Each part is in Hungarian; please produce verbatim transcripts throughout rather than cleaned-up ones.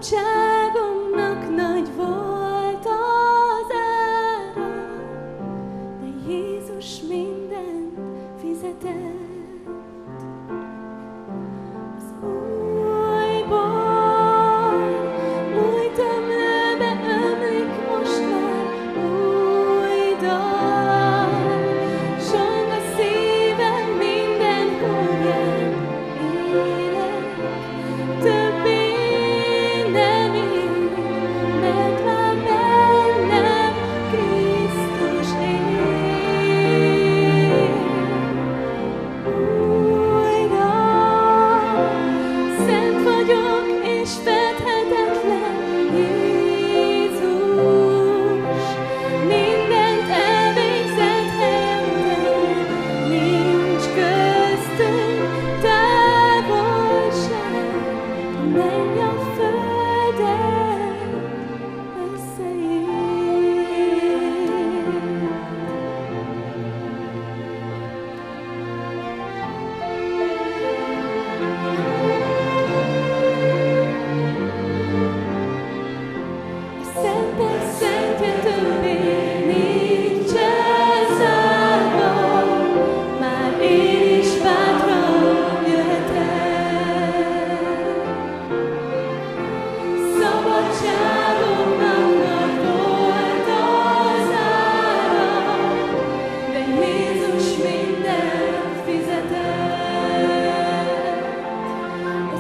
Szabadságomnak nagy volt az ára, de Jézus mindent fizetett. Az újból új tömlőbe ömlik most már új dal. Zsong a szívem minden húrján élek, többé nem ír, mert már bennem Krisztus él. Újra szent vagyok és fedhetetlen, Jézus mindent elvégzett helyettem, nincs köztünk távolság, a menny a földön összeér. A szentek szentje többé nincsen zárva, már én is bátran jöhetek. Szabadságomnak nagy volt az ára, de Jézus mindent fizetett. Az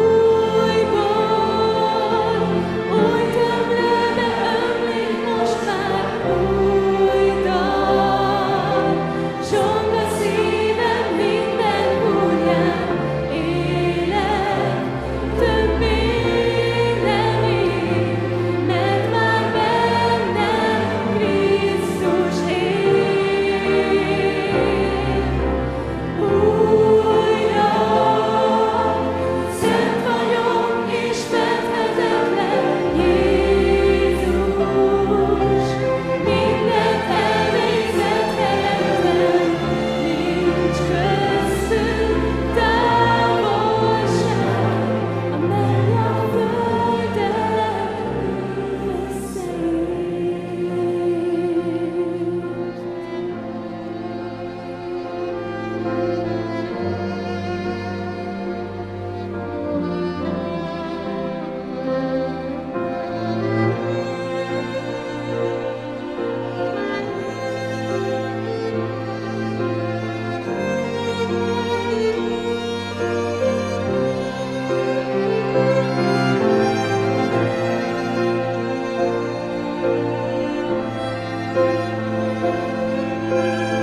újból új tömlőbe ömlik most már új dal. Zsong a szívem minden húrján élek, többé nem ír, mert már bennem Krisztus él. Újra szent vagyok és fedhetetlen, Jézus mindent elvégzett helyettem, nincs köztünk távolság, a menny a földön összeér.